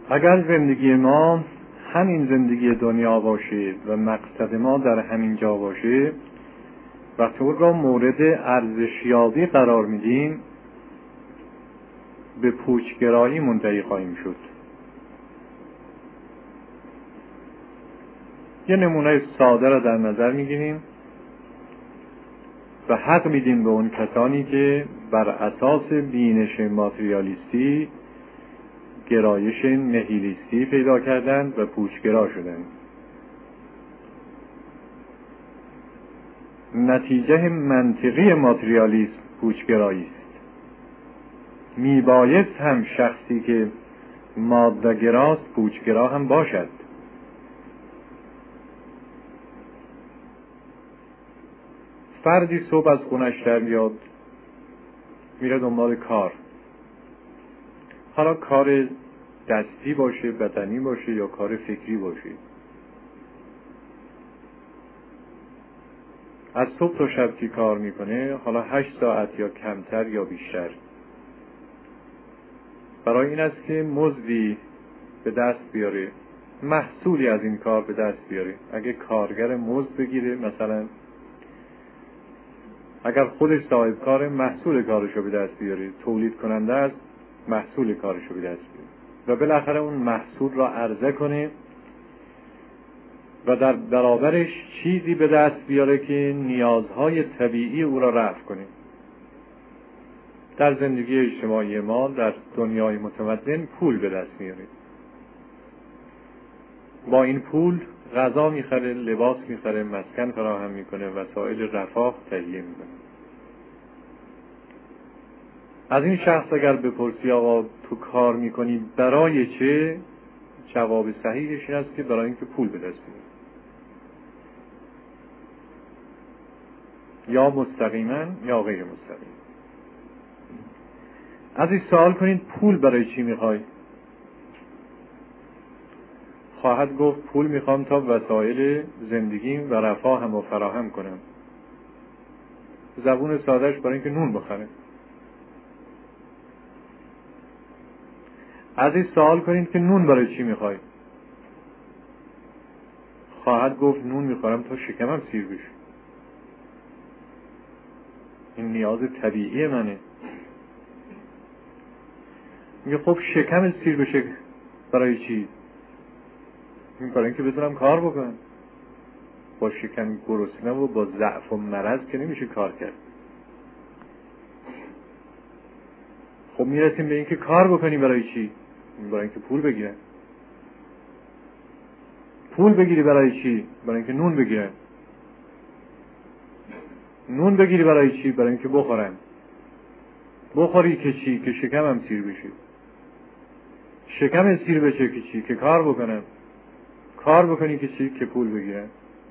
اگر زندگی ما همین زندگی دنیا باشه و مقصد ما در همین جا باشه، وقتی اون را مورد ارزشیابی قرار میدیم به پوچگرایی منتهی خواهیم شد. یه نمونه ساده را در نظر میگیریم و حق میدیم به اون کسانی که بر اساس بینش ماتریالیستی گرایش نهیلیستی پیدا کردند و پوچگرا شدند. نتیجه منطقی ماتریالیسم پوچگرایی است. میبایست هم شخصی که ماده‌گراست پوچگرا هم باشد. فردی صبح از خونش در بیاد میره دنبال کار، حالا کار دستی باشه، بدنی باشه یا کار فکری باشه. از صبح تا شب که کار میکنه، حالا 8 ساعت یا کمتر یا بیشتر، برای این است که مزدی به دست بیاره، محصولی از این کار به دست بیاره. اگه کارگر مزد بگیره، مثلا اگر خودش صاحب کار، محصول کارشو به دست بیاره، تولید کننده است، محصول کارشو به دست بیاره و بالاخره اون محصول را عرضه کنه و در برابرش چیزی به دست بیاره که نیازهای طبیعی او را رفع کنه. در زندگی اجتماعی ما در دنیای متمدن پول به دست میاره. با این پول غذا میخره، لباس میخره، مسکن فراهم میکنه، وسایل رفاه تهیه میکنه. از این شخص اگر بپرسی آقا تو کار میکنی برای چه؟ جواب صحیحش این است که برای اینکه پول به دست بیاره. یا مستقیما یا غیر مستقیم. از این سوال کنید پول برای چی میخوای؟ خواهد گفت پول میخوام تا وسایل زندگیم و رفاهم رو فراهم کنم. زبون سادهش برای اینکه نون بخره. از این سوال کنید که نون برای چی میخوای؟ خواهد گفت نون میخورم تا شکمم سیر بشه. این نیاز طبیعی منه. میگه خب شکم سیر بشه برای چی؟ برای اینکه بتونم کار بکنم. با شکم گرسنه و با ضعف و مرض که نمیشه کار کرد. خب میرسیم به اینکه کار بکنی برای چی؟ برای اینکه پول بگیرن. پول بگیری برای چی؟ برای اینکه نون بگیرن. نون بگیری برای چی؟ برای اینکه بخورن. بخوری که چی؟ که شکمم سیر بشه. شکم سیر بشه که چی؟ که کار بکنم. کار بکنی که چی؟ که پول بگیرن.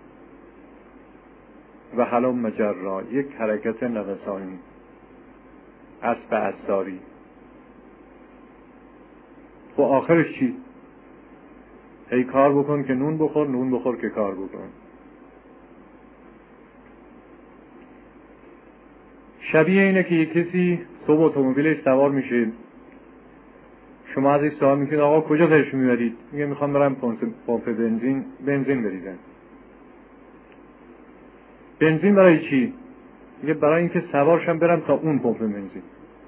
و هلم مجرا، یک حرکت نفسانی، اسب عصاری. و آخرش چی؟ هی کار بکن که نون بخور، نون بخور که کار بکن. شبیه اینه که یک کسی صبح اتومبیلش سوار میشه، شما از این سوال میکنید آقا کجا سرش میبرید؟ میگه میخوام برم پمپ بنزین بریزم. بنزین برای چی؟ میگه برای اینکه سوارشم برم تا اون پمپ بنزین.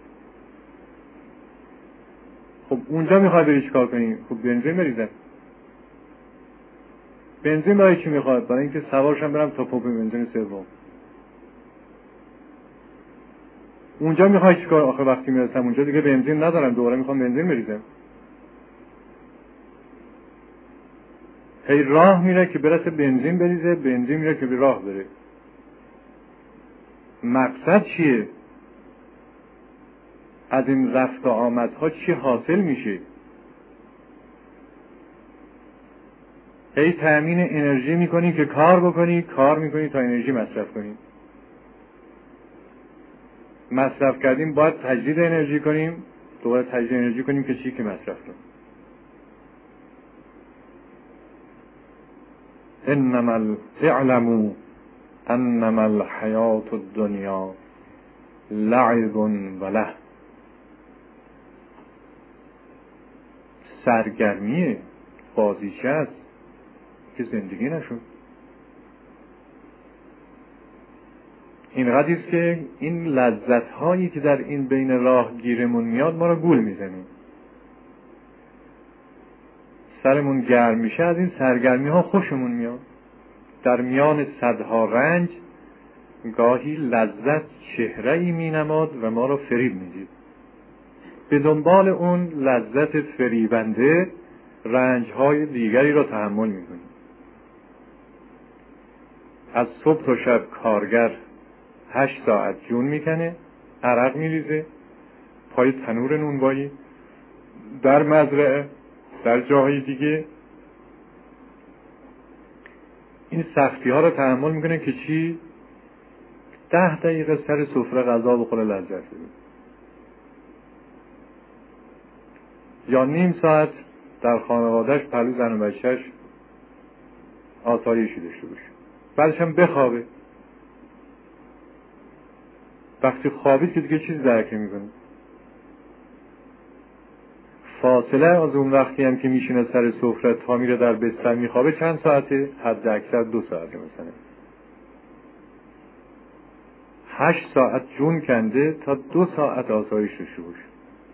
خب اونجا میخوای بری چیکار کنی؟ خب بنزین بریزم. بنزین برای چی میخواد؟ برای اینکه سوارشم برم تا پمپ بنزین سوم. اونجا میخوای چیکار؟ آخه وقتی میرسم اونجا دیگه بنزین ندارم، دوباره میخوام بنزین بریزم. هی راه میره که برسه بنزین بریزه، بنزین میره که به راه بره. مقصد چیه؟ از این رفت و آمدها چی حاصل میشه؟ هی تأمین انرژی میکنی که کار بکنی، کار میکنی تا انرژی مصرف کنی. مصرف کردیم باید تجدید انرژی کنیم، دوباره تجدید انرژی کنیم که چی؟ که مصرف کنیم. انما اعلموا انما الحیات الدنیا لعب و له. سرگرمی بازیچه است که زندگی نشد. اینقدر است که این لذت هایی که در این بین راه گیرمون میاد ما را گول میزنیم، سرمون گرم میشه، از این سرگرمی ها خوشمون میاد. در میان صدها رنج گاهی لذت چهره‌ای مینماد و ما را فریب میدید. به دنبال اون لذت فریبنده رنج‌های دیگری را تحمل میکنیم. از صبح تا شب کارگر 8 ساعت جون میکنه، عرق میریزه پای تنور نونوایی، در مزرعه، در جاهای دیگه. این سختی ها را تحمل میکنه که چی؟ 10 دقیقه سر سفره غذا بخوره لذت ببره، یا نیم ساعت در خانوادهش پهلو زن و بچهش آسایشی داشته باشه، بعدش هم بخوابه. وقتی خوابید که دیگه چیز درک میکنه. فاصله از اون وقتی هم که میشینه سر سفره تا میره در بستر میخوابه چند ساعته؟ حد اکثر 2 ساعته مثلا. 8 ساعت جون کنده تا 2 ساعت آسایش داشته باشه.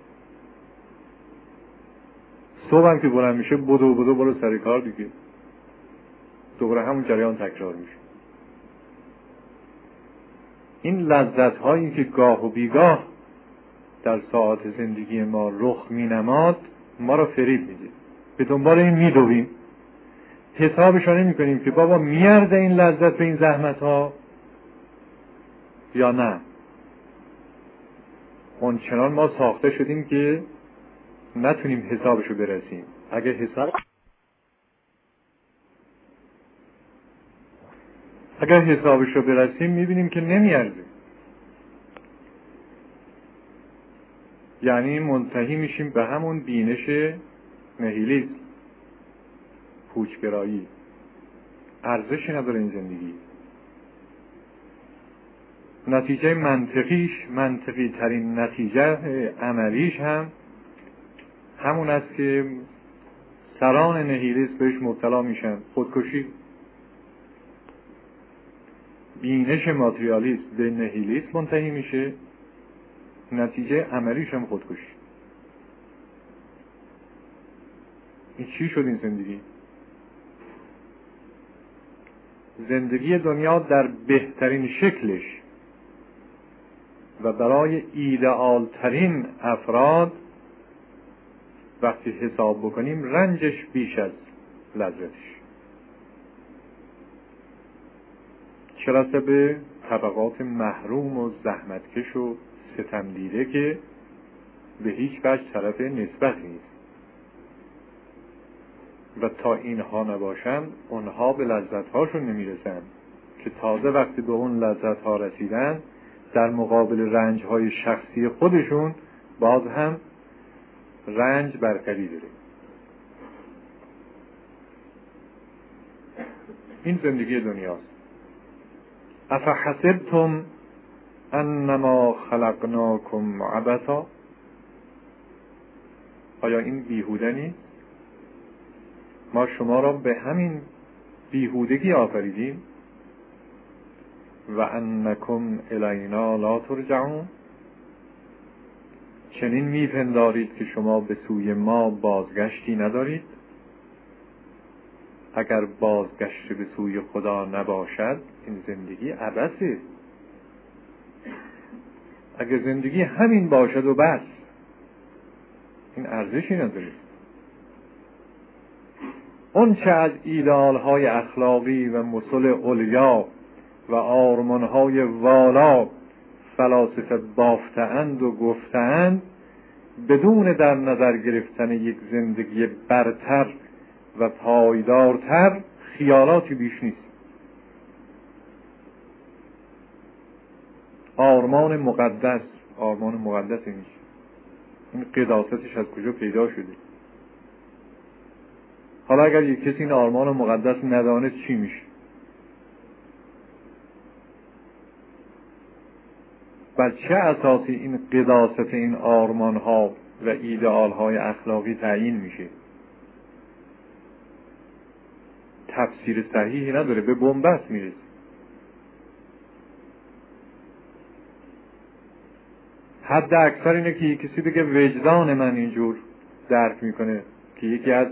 صبح هم که بلند میشه بدو برو سر کار دیگه، دوباره همون جریان تکرار میشه. این لذت هایی که گاه و بیگاه در ساعات زندگی ما رخ می نماد ما را فریب میده. به دنبال این میدویم، حسابش نمی کنیم که بابا میارزه این لذت به این زحمت ها یا نه. اونچنان ما ساخته شدیم که نتونیم حسابشو برسیم. اگر حسابشو برسیم میبینیم که نمیارزه. یعنی منتهی میشیم به همون بینش نهیلیسم، پوچگرایی. ارزشی نداره این زندگی. نتیجه منطقی ترین نتیجه عملیش هم همون است که سران نهیلیسم بهش مبتلا میشن، خودکشی. بینش ماتریالیسم به نهیلیسم منتهی میشه، نتیجه عملیش هم خودکشی. این چی شد این زندگی؟ زندگی دنیا در بهترین شکلش و برای ایدئال ترین افراد وقتی حساب بکنیم رنجش بیش از لذتش. چه رسه به طبقات محروم و زحمتکش و ستم دیده که به هیچ وجه طرف نسبتی نیست. و تا اینها نباشن اونها به لذت‌هاشون نمیرسن که تازه وقتی به اون لذت‌ها رسیدن در مقابل رنج‌های شخصی خودشون باز هم رنج برتری داره. این زندگی دنیاست. افحسبتم انما خلقناکم عبثا، آیا این بیهوده نیست؟ ما شما را به همین بیهودگی آفریدیم. و انکم الینا لا ترجعون، چنین میپندارید که شما به سوی ما بازگشتی ندارید؟ اگر بازگشت به سوی خدا نباشد این زندگی عبثه. اگر زندگی همین باشد و بس این ارزشی نداره. اون چه از ایدئال‌های اخلاقی و مثل علیا و آرمان‌های والا فلاسفه بافته‌اند و گفته‌اند بدون در نظر گرفتن یک زندگی برتر و پایدارتر خیالاتی بیش نیست. آرمان مقدس نیست. این قداستش از کجا پیدا شده؟ حالا اگر یک کسی این آرمان مقدس ندانست چی میشه؟ بر چه اساسی این قداست این آرمان ها و ایدئال های اخلاقی تعیین میشه. تفسیر صحیحی نداره، به بنبست میرسه. حد اکثر اینه که کسی بگه وجدان من اینجور درک میکنه، که یکی از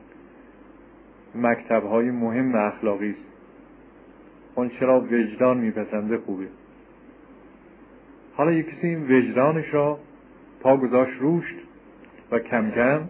مکتب‌های مهم اخلاقی است. اون چرا وجدان میپسنده خوبه. حالا یک کسی این وجدانش را پا گذاشت روش و کم کم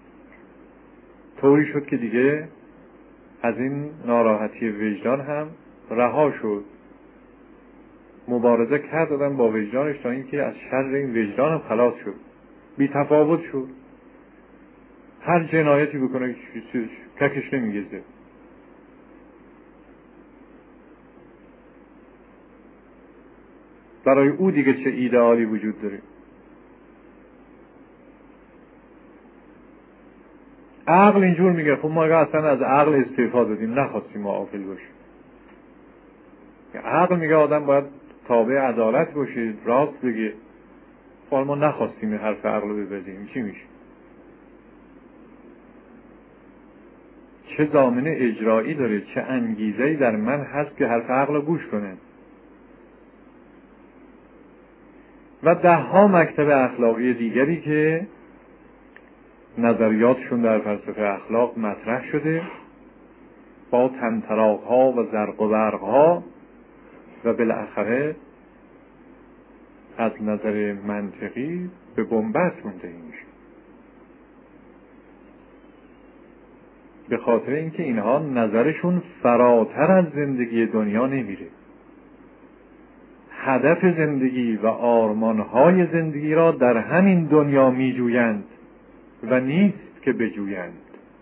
طوری شد که دیگه از این ناراحتی وجدان هم رها شد. مبارزه کرد آدم با وجدانش تا اینکه از شر این وجدان هم خلاص شد، بی تفاوت شد. هر جنایتی بکنه ککش نمیگیزه. برای او دیگه چه ایدئالی وجود داره؟ عقل اینجور میگه خب ما اصلا از عقل استعفا دادیم، نخواستیم ما عاقل باشیم. عقل میگه آدم باید تابع عدالت باشه، راست بگه. حالا ما نخواستیم حرف عقل رو بپذیریم، چی میشه؟ چه ضامن اجرایی داره، چه انگیزه‌ای در من هست که حرف عقل رو گوش کنه؟ و 10 مکتب اخلاقی دیگری که نظریاتشون در فلسفه اخلاق مطرح شده، با طمطراق‌ها و زرق و برق‌ها، و بالاخره از نظر منطقی به بنبست منتهی میشه. به خاطر اینکه اینها نظرشون فراتر از زندگی دنیا نمیره. هدف زندگی و آرمانهای زندگی را در همین دنیا میجویند و نیست که بجویند.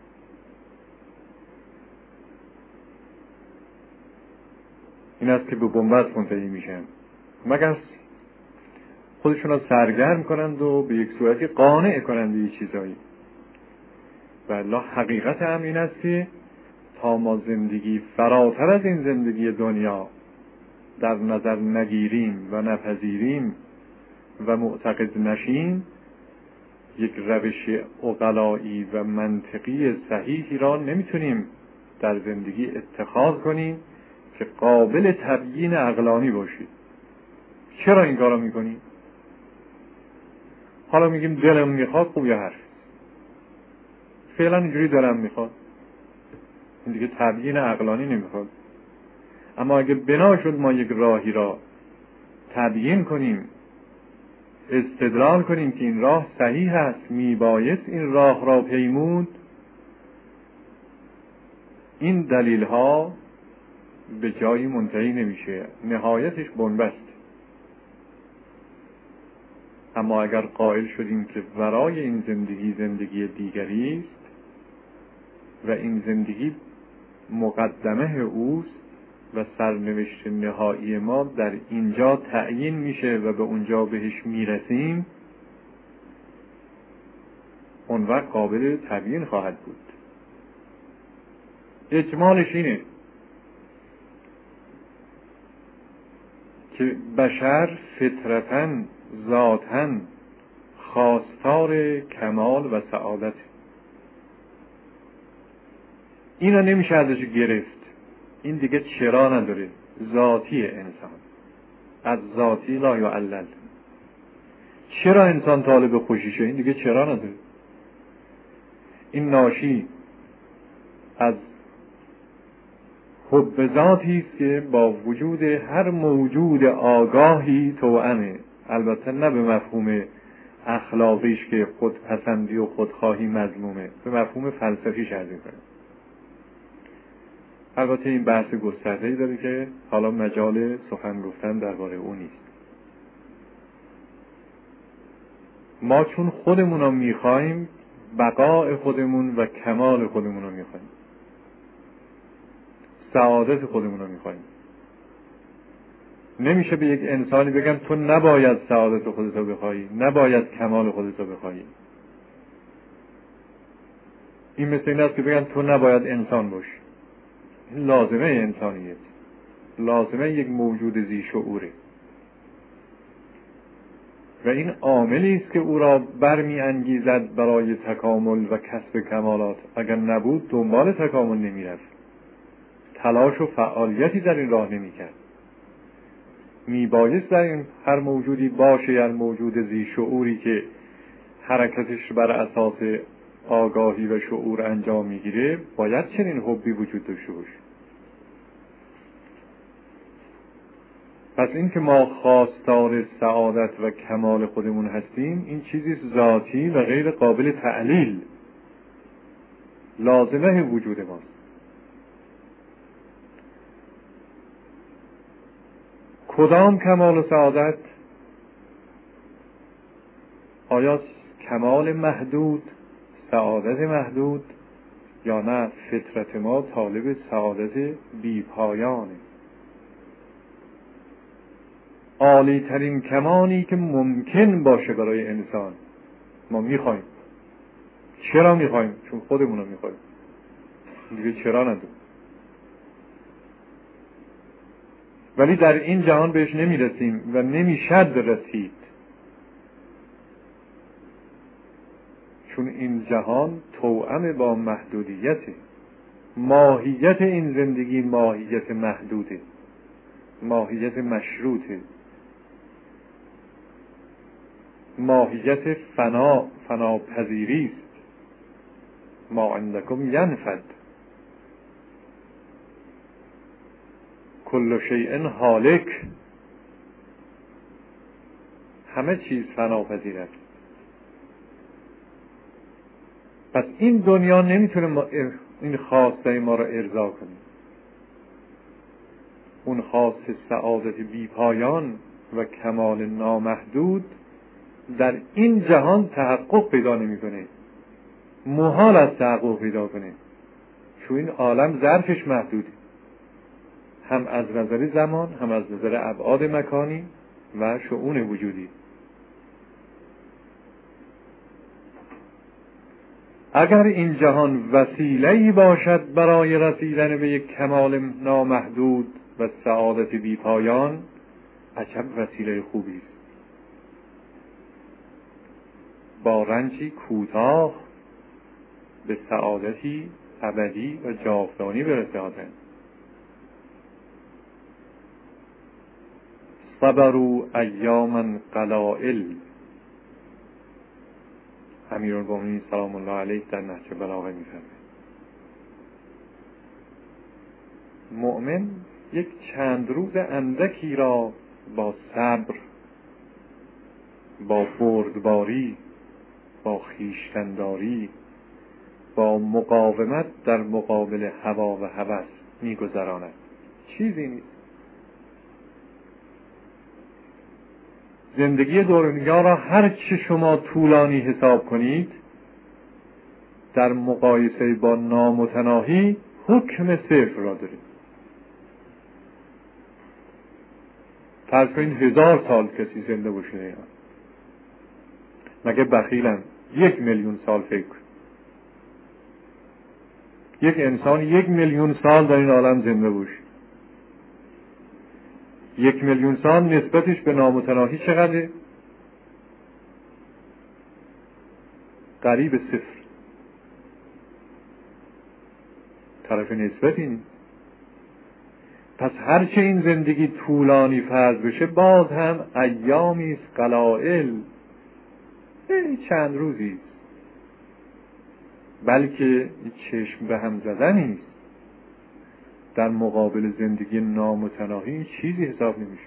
این است که به بنبست منتهی میشن، مگر خودشون را سرگرم کنند و به یک صورتی قانع کنند به چیزایی. والله حقیقت هم این است که تا ما زندگی فراتر از این زندگی دنیا در نظر نگیریم و نپذیریم و معتقد نشیم، یک روش عقلایی و منطقی صحیحی را نمیتونیم در زندگی اتخاذ کنیم که قابل تبیین عقلانی باشید. چرا این کارو میکنیم؟ حالا میگیم دلم میخواد، خوب یا حرف فعلا اینجوری دلم میخواد، این دیگه تبیین عقلانی نمیخواد. اما اگه بنا شد ما یک راهی را تبیین کنیم، استدلال کنیم که این راه صحیح است، میبایست این راه را پیمود، این دلیل ها به جایی منتهی نمیشه، نهایتش بنبست. اما اگر قائل شدیم که ورای این زندگی زندگی دیگری است و این زندگی مقدمه اوست و سرنوشت نهایی ما در اینجا تعیین میشه و به اونجا بهش میرسیم، اون وقت قابل تبیین خواهد بود. اجمالش اینه که بشر فطرتاً ذاتاً خواستار کمال و سعادت. اینا نمیشه ازش گرفت. این دیگه چرا نداره، ذاتی انسان، از ذاتی لا یعلل. چرا انسان طالب خوشیشه؟ این دیگه چرا نداره. این ناشی از حب ذاتی است که با وجود هر موجود آگاهی توأمه. البته نه به مفهوم اخلاقیش که خودپسندی و خودخواهی مذمومه، به مفهوم فلسفیش عرض می‌کنه. البته این بحث گسترده‌ای داره که حالا مجال سخن گفتن درباره اون نیست. ما چون خودمون رو می‌خوایم، بقاء خودمون و کمال خودمون رو می‌خوایم، سعادت خودمون رو می‌خوایم. نمیشه به یک انسانی بگم تو نباید سعادت خودت رو بخوایی، نباید کمال خودت رو بخوایی. این مثل این است که بگم تو نباید انسان باشی. این لازمه انسانیت، لازمه یک موجود ذی شعوره. و این عاملی است که او را برمی انگیزد برای تکامل و کسب کمالات. اگر نبود دنبال تکامل نمی رفت، تلاش و فعالیتی در این راه نمی کرد. می بایست در این هر موجودی باشه، یا موجود ذی شعوری که حرکتش بر اساس آگاهی و شعور انجام میگیره، باید چنین حبی وجود داشته باشه. پس این که ما خواستار سعادت و کمال خودمون هستیم، این چیزی ذاتی و غیر قابل تعلیل، لازمه وجود ماست. کدام کمال و سعادت؟ آیا کمال محدود، سعادت محدود، یا نه فطرت ما طالب سعادت بی پایانه؟ عالی ترین کمالی که ممکن باشه برای انسان ما میخوایم. چرا میخوایم؟ چون خودمونو میخوایم، دیگه چرا نداریم. ولی در این جهان بهش نمیرسیم و نمیشد رسید، چون این جهان توأم با محدودیته. ماهیت این زندگی ماهیت محدوده، ماهیت مشروطه، ماهیت فناپذیری است. ما عندکم ینفد، کل شیء هالک، همه چیز فناپذیر است. پس این دنیا نمیتونه این خواسته ما را ارضا کنه. اون خواست سعادت بی پایان و کمال نامحدود در این جهان تحقق پیدا نمیکنه. محال است تحقق پیدا کنه، چون این عالم ظرفش محدوده، هم از نظر زمان، هم از نظر ابعاد مکانی و شؤون وجودی. اگر این جهان وسیله‌ای باشد برای رسیدن به یک کمال نامحدود و سعادت بی پایان، عجب وسیله خوبی است. با رنجی کوتاه به سعادتی ابدی و جاودانی برسه آدم. صبروا ایاما قلائل، امیرالمومنین سلام الله علیه در نهج بلاغه می‌فرماید مؤمن یک چند روز اندکی را با صبر، با بردباری، با خویشتن‌داری، با مقاومت در مقابل هوا و هوس می‌گذراند. چیزی نیست. زندگی دنیا را هر چه شما طولانی حساب کنید، در مقایسه با نامتناهی حکم صفر را دارید. فرض کنید 1000 سال کسی زنده باشه اینا، مگه بخیلن 1,000,000 سال فکر کن. یک انسان 1,000,000 سال در این عالم زنده باشه، 1,000,000 سال نسبتش به نامتناهی چقدره؟ قریب صفر. طرف نسبتی نیست. پس هرچه این زندگی طولانی فرض بشه، باز هم ایامی است قلائل، چند روزی، بلکه چشم به هم زدنی است در مقابل زندگی نامتناهی. چیزی حساب نمیشه.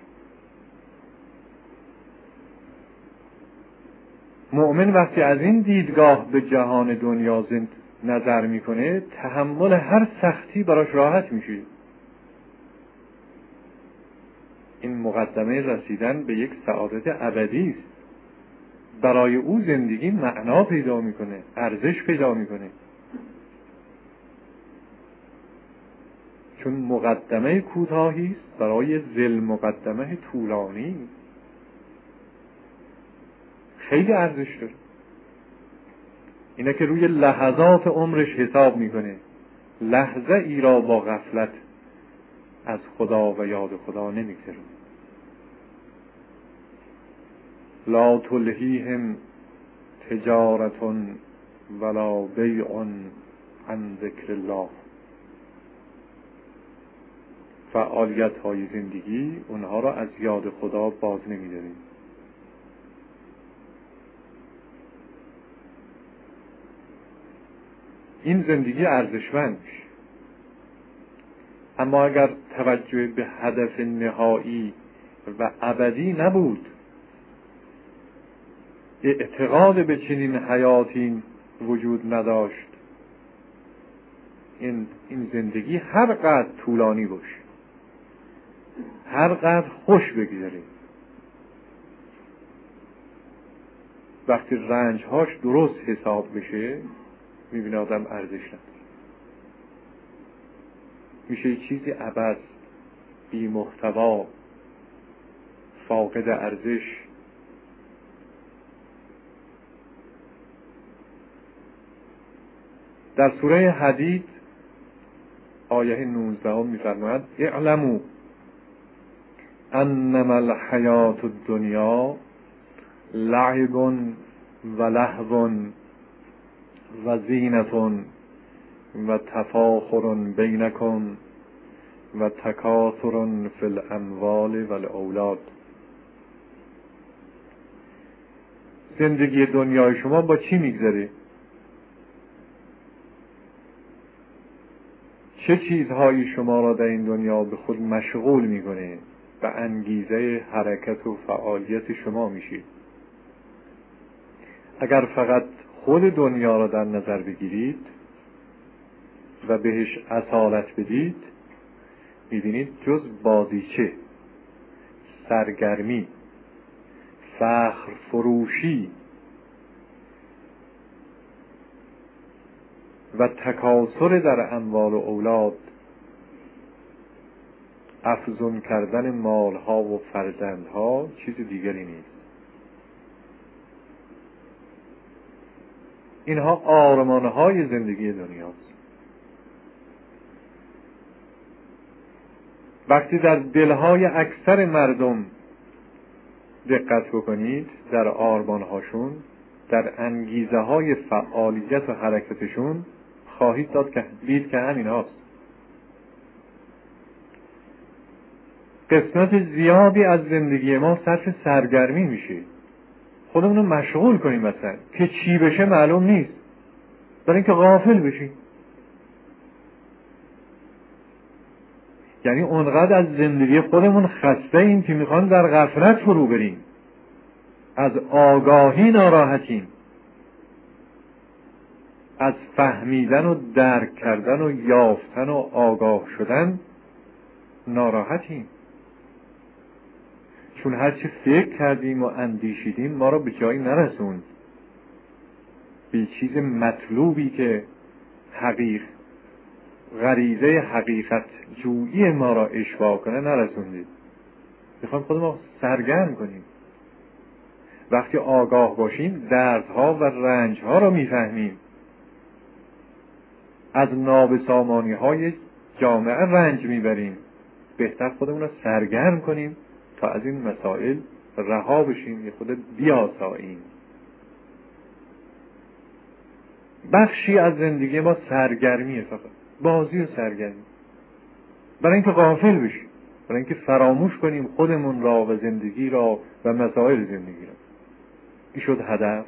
مؤمن وقتی از این دیدگاه به جهان دنیا نظر میکنه، تحمل هر سختی براش راحت میشه. این مقدمه رسیدن به یک سعادت ابدی است. برای او زندگی معنا پیدا میکنه، ارزش پیدا میکنه، چون مقدمه کوتاهی است برای ذل مقدمه طولانی. خیلی ارزش داره. اینه که روی لحظات عمرش حساب میکنه، لحظه ای را با غفلت از خدا و یاد خدا نمیگذره. لا تلهیهم تجارت ولا بیع عن ذکر الله. فعالیت های زندگی اونها را از یاد خدا باز نمی‌داره. این زندگی ارزشمند میشه. اما اگر توجه به هدف نهایی و ابدی نبود، اعتقاد به چنین حیاتی وجود نداشت، این زندگی هر قدر طولانی باشه، هر قدر خوش بگذره، وقتی رنجهاش درست حساب بشه میبینه آدم ارزش نداره، میشه یک چیزی عبث، بی محتوا، فاقد ارزش. در سوره حدید آیه 19 می‌فرماید اعلموا انما الحیات الدنیا لعب و لهو و زینة و تفاخر بینکم و تکاثر فی الاموال و الاولاد. زندگی دنیای شما با چی میگذره؟ چه چیزهایی شما را در این دنیا به خود مشغول میکنه، به انگیزه حرکت و فعالیت شما میشید؟ اگر فقط خود دنیا را در نظر بگیرید و بهش اصالت بدید، میبینید جز بازیچه، سرگرمی، فخر فروشی و تکاثر در اموال و اولاد، افزون کردن مالها و فرزندها چیز دیگری نیست. اینها آرمانهای زندگی دنیاست. وقتی در دلهای اکثر مردم دقت بکنید، در آرمانهاشون، در انگیزه های فعالیت و حرکتشون، خواهید دید که همین هاست. قسمت زیادی از زندگی ما صرف سرگرمی میشه. خودمون رو مشغول کنیم مثلا که چی بشه معلوم نیست، برای اینکه غافل بشیم. یعنی اونقدر از زندگی خودمون خسته ایم که میخوان در غفلت فرو بریم، از آگاهی ناراحتیم، از فهمیدن و درک کردن و یافتن و آگاه شدن ناراحتیم، چون هرچی فکر کردیم و اندیشیدیم ما را به جایی نرسوند، به چیز مطلوبی که غریزه حقیقت جویی ما را اشباع کنه نرسوندید. میخوایم خودمون سرگرم کنیم. وقتی آگاه باشیم دردها و رنجها را میفهمیم، از نابسامانی های جامعه رنج میبریم. بهتر خودمون را سرگرم کنیم تا از این مسائل رها بشیم، یه خود بیاساییم. بخشی از زندگی ما سرگرمیه، فقط بازی و سرگرمی، برای اینکه غافل بشیم، برای اینکه فراموش کنیم خودمون را و زندگی را و مسائل زندگی را. این شد هدف.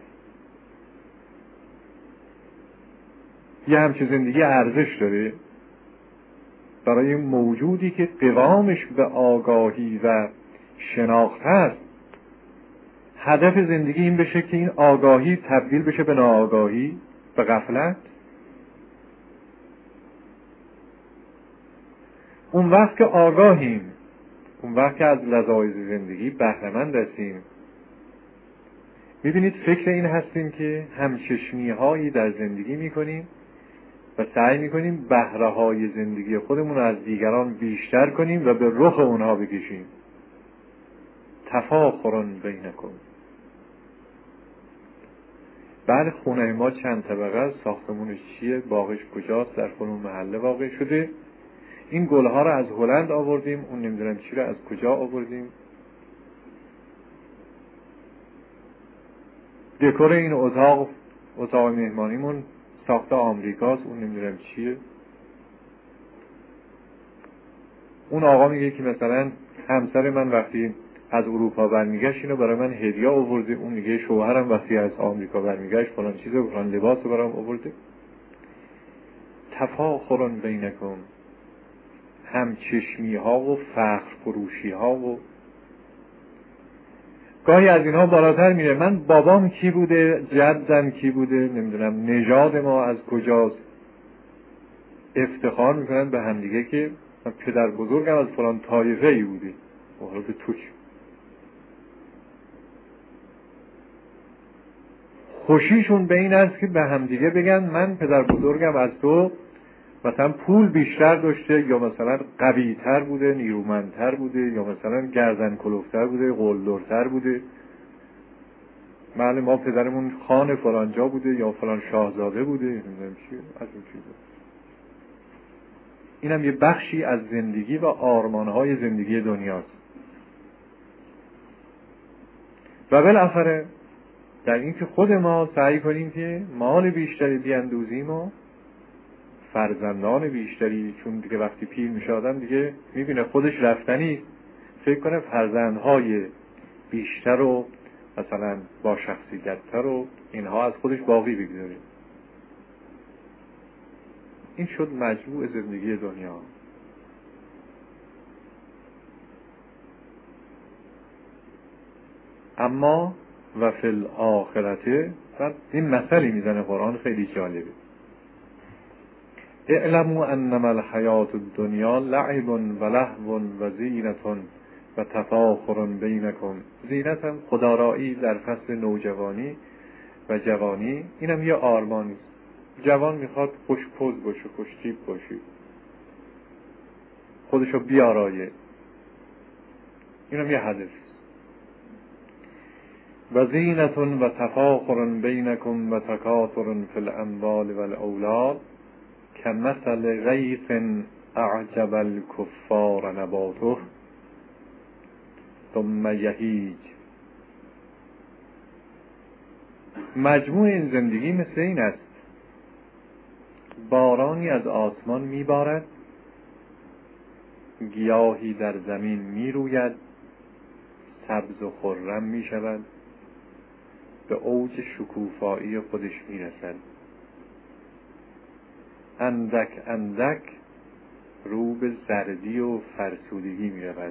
یه همچه زندگی ارزش داره برای موجودی که قوامش به آگاهی و شناخت هست. هدف زندگی این بشه که این آگاهی تبدیل بشه به ناآگاهی، به غفلت. اون وقت که آگاهیم، اون وقت که از لذایذ زندگی بهره‌مند هستیم، میبینید فکر این هستیم که همچشمی هایی در زندگی میکنیم و سعی میکنیم بهره های زندگی خودمون رو از دیگران بیشتر کنیم و به رخ اونها بکشیم. تفاخر بینکم. بعد خونه ما چند طبقه است، ساختمونش چیه، باغش کجاست، در کدوم محله واقع شده، این گلها رو از هلند آوردیم، اون نمیدونم چی رو از کجا آوردیم. دکور این اتاق مهمانیمون ساخته آمریکاست، اون نمیدونم چیه. اون آقا میگه که مثلا همسر من وقتی از اروپا برمیگشت اینو برای من هدیه آورده، اون میگه شوهرم وقتی از آمریکا برمیگشت فلان چیزو فلان لباسو برام آورده. تفاخر بینکم، همچشمی ها و فخر فروشی ها و گاهی از اینها بالاتر میره. من بابام کی بوده، جدم کی بوده، نمیدونم نژاد ما از کجاست، افتخار میکنن به همدیگه که من پدر بزرگم از فلان طایفه ای بوده. حالا به تو چی؟ خوشیشون به این است که به همدیگه بگن من پدر بزرگم از تو مثلا پول بیشتر داشته، یا مثلا قوی‌تر بوده، نیرومندتر بوده، یا مثلا گردن کلفتر بوده، قلدرتر بوده. ما پدرمون خان فلانجا بوده یا فلان شاهزاده بوده، نمیدونم چی از این چیزا. اینم یه بخشی از زندگی و آرمانهای زندگی دنیاست. و بالاخره در این که خود ما سعی کنیم که مال بیشتری بیندوزیم و فرزندان بیشتری، چون دیگه وقتی پیر میشه آدم دیگه میبینه خودش رفتنی، فکر کنه فرزندهای بیشتر و مثلا با شخصیت‌تر و اینها از خودش باقی بگذاره. این شد مجموع زندگی دنیا. اما و فی الاخرته، این مثلی میزنه قرآن خیلی جالبه. اعلموا انما الحیات الدنیا لعب و لهو و زینت و تفاخر بینکم. زینت هم خودآرایی در فصل نوجوانی و جوانی، اینم یه آرمانی. جوان میخواد خوش‌پوز باشه، خوش‌تیپ باشه، خودشو بیارایه، اینم یه هدف. و زینت و تفاخر بینکم و تکاثر فی الاموال و الاولاد کمثل غیث اعجب الکفار نباته ثم یهیج. مجموع این زندگی مثل این است: بارانی از آسمان میبارد، گیاهی در زمین میروید، سبز و خرم میشود، به اوج شکوفایی خودش میرسد. اندک اندک رو به زردی و فرسودگی میرود،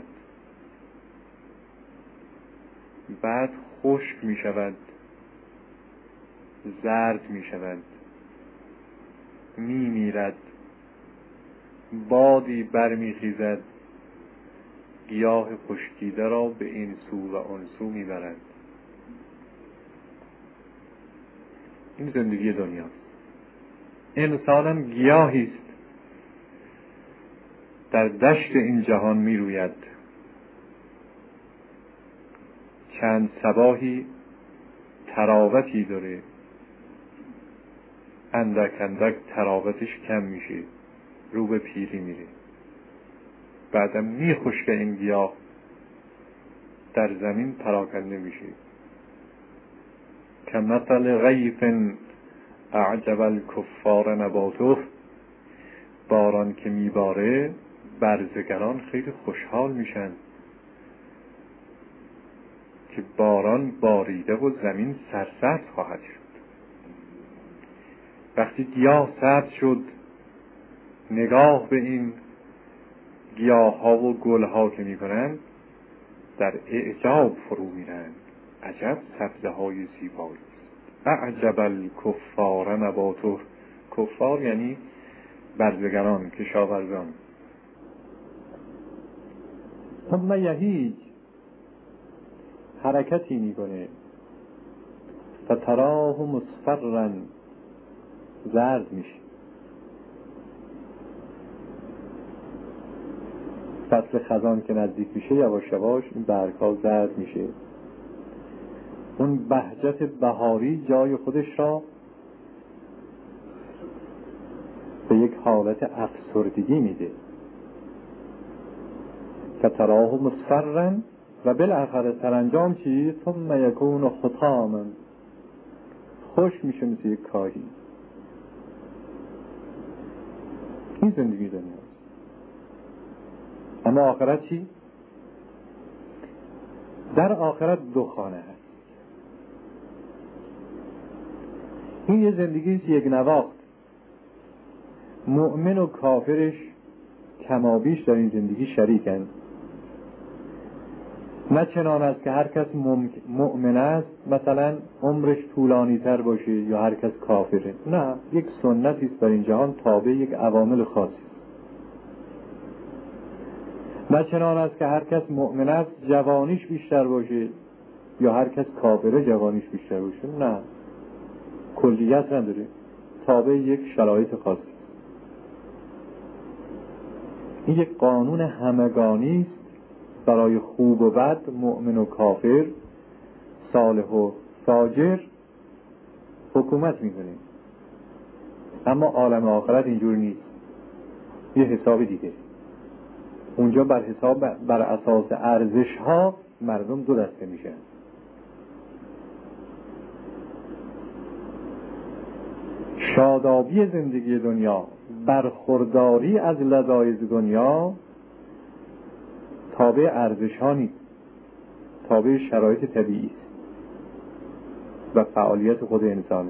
بعد خشک میشود، زرد میشود، میمیرد، بادی برمیخیزد، گیاه خشکیده را به این سو و آن سو میبرد. این زندگی دنیاست. انسانم گیاهی است در دشت این جهان میروید، چند صباحی تراوتی داره، اندک اندک تراوتش کم میشه، رو به پیری میره، بعدم میخشکه این گیاه، در زمین پراکنده میشه. کمثل غیث اعجب الکفار نباته، باران که میباره برزگران خیلی خوشحال میشن که باران باریده و زمین سرسبز خواهد شد. وقتی گیاه سبز شد، نگاه به این گیاه ها و گل ها که میکنن در اعجاب فرو میرن. عجب سبزه های زیبایی. اعجب الکفار نباته، کفار یعنی برزگران، کشاورزان. ثم یهیج، حرکتی میکنه، فتراه مصفرا، زرد میشه. فصل خزان که نزدیک میشه یواش یواش این برگ‌ها زرد میشه. اون بهجت بهاری جای خودش را به یک حالت افسردگی میده. فتراه مصفرا و بالاخره سرانجام چی؟ ثم یکون حطاما، خوش میشه مثل یک کاهی. این زندگی دنیاست. اما آخرت چی؟ در آخرت دو خانه هست. این یه زندگی است یک نواخت. مؤمن و کافرش کمابیش در این زندگی شریکند. نه چنان است که هر کس مؤمن است مثلا عمرش طولانی تر باشه یا هر کس کافره. نه، یک سنتی است در این جهان تابع یک عوامل خاصی. نه چنان است که هر کس مؤمن است جوانیش بیشتر باشه یا هر کس کافره جوانیش بیشتر باشه. نه، کلیت نداره، تابع یک شرایط خاصی. این یک قانون همگانی است برای خوب و بد، مؤمن و کافر، صالح و فاجر حکومت میکنه. اما عالم آخرت اینجور نیست، یه حساب دیگه. اونجا بر اساس ارزش ها مردم دو دسته میشن. شادابی زندگی دنیا، برخورداری از لذایذ دنیا تابع ارزش ها نیست، تابع شرایط طبیعی است و فعالیت خود انسان.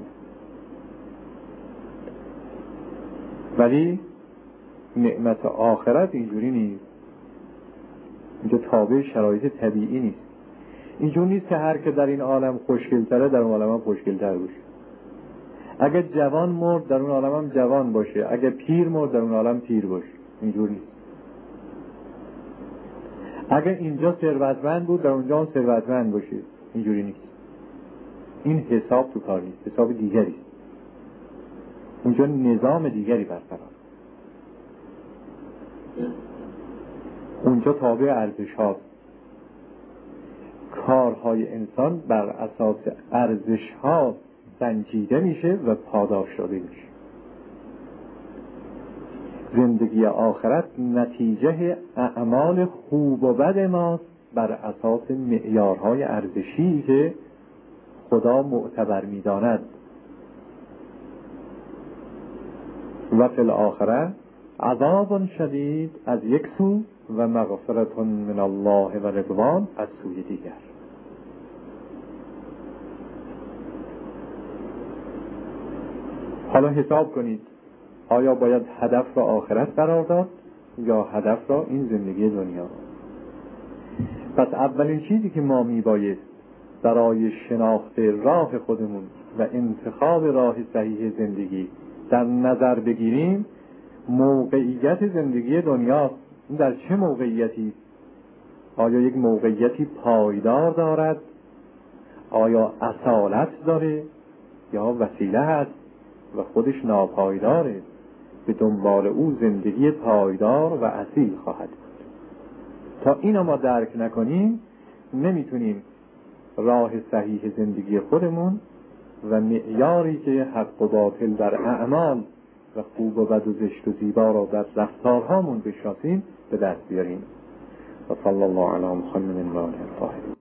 ولی نعمت آخرت اینجوری نیست. اینجا تابع شرایط طبیعی نیست. اینجور نیست که هر که در این عالم خوشگل‌تره در اون عالم هم خوشگل‌تر باشه. اگه جوان مرد در اون عالم هم جوان باشه، اگه پیر مرد در اون عالم پیر باشه. اینجور نیست. اگه اینجا ثروتمند بود در اونجا هم ثروتمند باشه. اینجوری نیست. این حساب تو کار نیست، حساب دیگری است. اونجا نظام دیگری برقرار. اونجا تابع ارزش هاست. کارهای انسان بر اساس ارزش ها سنجیده میشه و پاداش داده میشه. زندگی آخرت نتیجه اعمال خوب و بد ماست بر اساس معیارهای ارزشی که خدا معتبر میداند. و فی الاخره عذاب شدید از یک سو و مغفرت من الله و رضوان از سوی دیگر. حالا حساب کنید، آیا باید هدف را آخرت قرار داد یا هدف را این زندگی دنیا؟ پس اولین چیزی که ما میباید برای شناخت راه خودمون و انتخاب راه صحیح زندگی در نظر بگیریم موقعیت زندگی دنیا. این در چه موقعیتی؟ آیا یک موقعیتی پایدار دارد؟ آیا اصالت داره یا وسیله هست و خودش ناپایداره؟ به دنبال او زندگی پایدار و اصیل خواهد بود. تا اینو ما درک نکنیم نمیتونیم راه صحیح زندگی خودمون و معیاری که حق و باطل در اعمال و خوب و بد و زشت و زیبا را در رفتارهامون بشناسیم به دست بیاریم. و صلی الله علی محمد و آله الطاهرین.